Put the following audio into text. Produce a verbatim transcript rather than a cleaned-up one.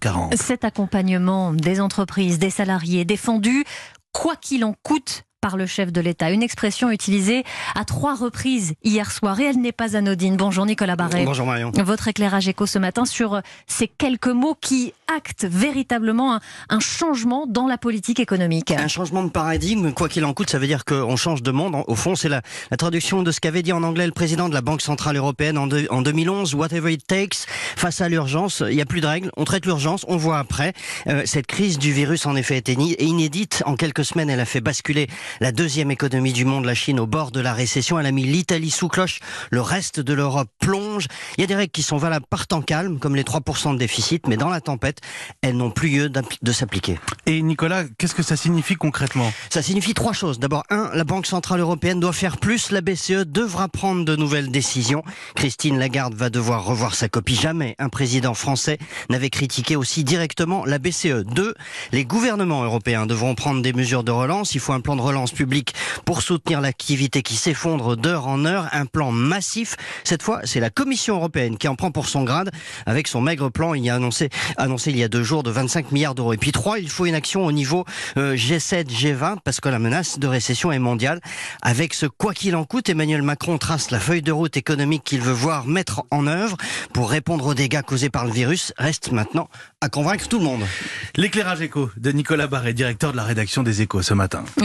quarante. Cet accompagnement des entreprises, des salariés défendu, quoi qu'il en coûte, par le chef de l'État. Une expression utilisée à trois reprises hier soir et elle n'est pas anodine. Bonjour Nicolas Barret. Bonjour Marion. Votre éclairage écho ce matin sur ces quelques mots qui actent véritablement un, un changement dans la politique économique. Un changement de paradigme, quoi qu'il en coûte, ça veut dire qu'on change de monde. Au fond, c'est la, la traduction de ce qu'avait dit en anglais le président de la Banque Centrale Européenne en, de, en deux mille onze. Whatever it takes, face à l'urgence, il n'y a plus de règles, on traite l'urgence, on voit après. Euh, cette crise du virus en effet est inédite. En quelques semaines, elle a fait basculer la deuxième économie du monde, la Chine, au bord de la récession. Elle a mis l'Italie sous cloche. Le reste de l'Europe plonge. Il y a des règles qui sont valables par temps calme, comme les trois pour cent de déficit, mais dans la tempête, elles n'ont plus lieu de s'appliquer. Et Nicolas, qu'est-ce que ça signifie concrètement ? Ça signifie trois choses. D'abord, un, la Banque Centrale Européenne doit faire plus. La B C E devra prendre de nouvelles décisions. Christine Lagarde va devoir revoir sa copie. Jamais un président français n'avait critiqué aussi directement la B C E. Deux, les gouvernements européens devront prendre des mesures de relance. Il faut un plan de relance public pour soutenir l'activité qui s'effondre d'heure en heure. Un plan massif. Cette fois, c'est la Commission européenne qui en prend pour son grade avec son maigre plan. Il y a annoncé, annoncé il y a deux jours de vingt-cinq milliards d'euros. Et puis trois, il faut une action au niveau euh, G sept, G vingt parce que la menace de récession est mondiale. Avec ce quoi qu'il en coûte, Emmanuel Macron trace la feuille de route économique qu'il veut voir mettre en œuvre pour répondre aux dégâts causés par le virus. Reste maintenant à convaincre tout le monde. L'éclairage écho de Nicolas Barret, directeur de la rédaction des Échos ce matin.